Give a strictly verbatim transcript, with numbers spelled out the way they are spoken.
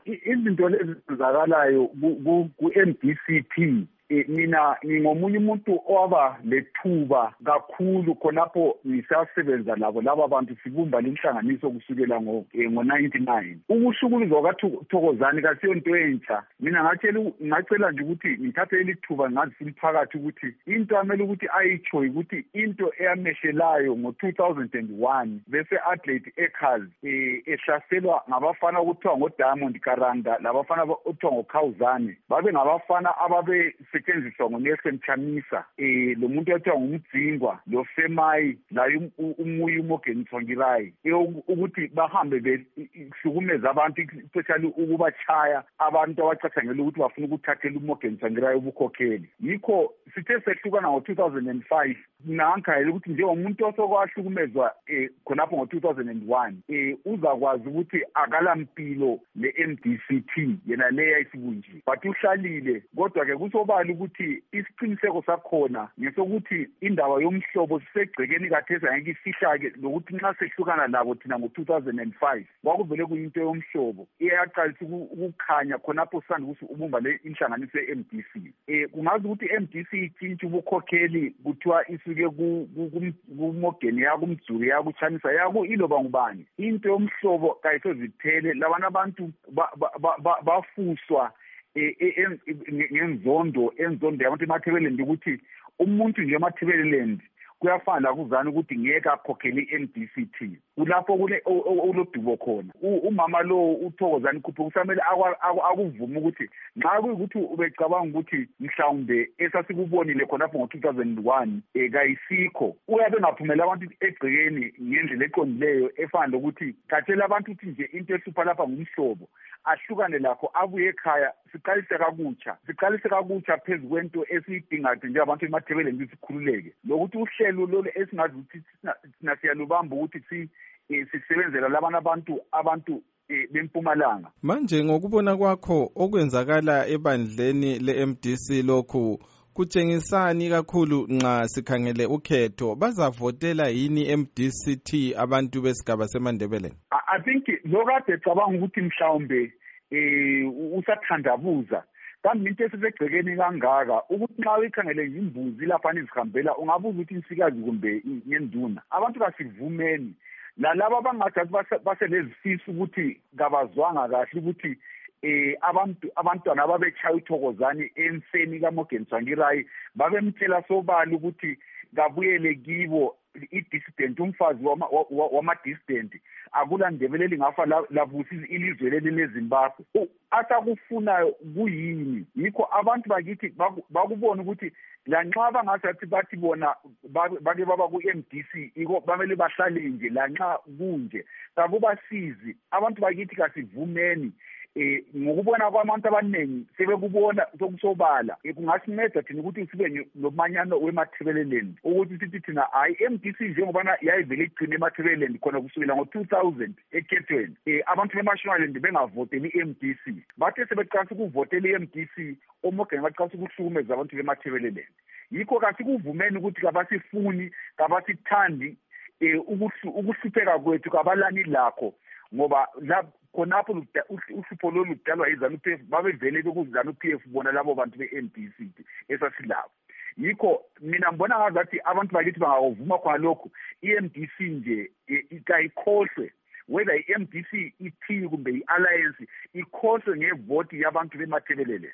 izinto lezi zizakalayo ku-M D C P mina ngingomunye umuntu owaba lethuba kakhulu khonapho ngisasebenza labo laba bantu sibumba lenhlanganiso kusukela ngo ninety-nine. Ukushukuluzwa kwaThokozani kasiyonto entsha. Mina ngatshela ngacela nje ukuthi ngithathe lithuba ngazi umphakathi ukuthi into amele ukuthi ayitsho ukuthi into eyameshelayo ngo two thousand one bese Adelaide Acres ehlaselwa ngabafana ukuthiwa ngoDiamond Karanda labafana okuthiwa ngoKhawuzane babe ngabafana ababe setshenziswa ngoNelson Chamisa eh lo muntu othiwa ngumdzingwa lo Femayi la umuyi uMorgan Tsvangirai ukuthi bahambe behlukumeza abantu especially ukubachaya abantu abacathangela ukuthi bafuna ukuthathela uMorgan Tsvangirai ubukhokheli. Yikho sithe sehlukana ngo two thousand five nankhayela ukuthi njengomuntu osokwahlukumezwa eh khonapho ngo two thousand one eh uzakwazi ukuthi akalampilo le-M D C P yena leya isibunjini but uhlalile kodwa ke kusobala ukuthi isiqiniseko sakhona ngesokuthi indaba yomhlobo sisegcekeni kathesa ngeke ifihla ke lokuthi nxa sehlukana labo thina ngo two thousand five kwakuvele kuyinto yomhlobo iyaqalisa ukukhanya khonapho sanda ukuthi ubumba le inhlanganiso ye-M D C eh kungazi ukuthi i-M D C itshintshe ubukhokheli kuthiwa isuke kuMorgan yakumdzuri yakuChamisa yaku iloba ngubani into yomhlobo kayisoziphele labana abantu bafuswa ngenzondo enzondo yabantu eMatabeleland ukuthi umuntu nje eMatabeleland kuyafana la kuzana ukuthi ngeke akhokhele i-M D C T kulapho kule ulodubo khona umama lo uThokozani Khuphe kusamele akuvuma ukuthi nxa kuyikuthi ubecabanga ukuthi mhlawumbe esasikubonile khonapho ngo two thousand one ekayisikho uyabe ngaphumela abantu egcekeni ngendlela eqondileyo efana lokuthi kathela abantu ukuthi nje into ehlupha lapha ngumhlobo ahlukane lakho abuye ekhaya siqalise kakutsha siqalise kakutsha phezulu kwento esiyidingayo nje abantu eMatabeleland isikhululeke lokuthi uhlelo lolo esingazi ukuthi sina siyalubamba ukuthi si sisebenzela labana abantu abantu bempumalanga. Manje ngokubona kwakho okwenzakala ebandleni le-M D C lokhu kutshengisani kakhulu nxa sikhangele ukhetho bazavotela yini i-M D C T abantu besigaba seMandebele? I think lokade cabanga ukuthi mhlawumbe eh usathandabuza kambe into esisegcekeni kangaka ukuthi nxa uyikhangele imbuzi lapha nizihambela ungabuza ukuthi insikazi kumbe yenduna abantu basivumeni lalabo abangathi baselezifisa ukuthi kabazwanga kahle ukuthi eh abantu abantwana ababechaya uThokozani enseni kaMorgan Tsvangirai babemtshela sobala ukuthi kabuyele kibo i-dissident umfazi wama-dissident akulandebeleli ngafa lavusa ilizwe leli leZimbabwe atakufunayo kuyini yikho abantu bakithi bakubona ukuthi lanxa bangazathi bathi bona bake baba ku-M D C iko bamele bahlale nje lanxa kunje kakubasizi abantu bakithi kasivumeni eh ngokubona kwabantu abaningi sebekubona sokusobala kungasinceda thina ukuthi sibe nomanyano weMatabeleland ukuthi sithi thina hayi i-M D C njengoba yayivele igcine eMatabeleland khona kusukela ngo two thousand ekhethweni eh abantu beMashonaland bengavoteli i-M D C bathe sebeqala ukuvotela i-M D C oMorgan baqala ukuhlukumeza abantu beMatabeleland yikho kasikuvumeni ukuthi kabasifuni kabasithandi eh ukuhlupheka kwethu kabalani lakho ngoba la khonapho uhlupho lolu ludalwa yiZANU-P F babevele bekuzanu-P F bona labo bantu be-M D C esasilabo yikho mina ngibona ngazathi abantu bakithi bangavuma khona lokho i-M D C nje ikayikhohlwe whether i-M D C ithini kumbe i-alliance ikhohlwe ngevoti yabantu beMatabeleland.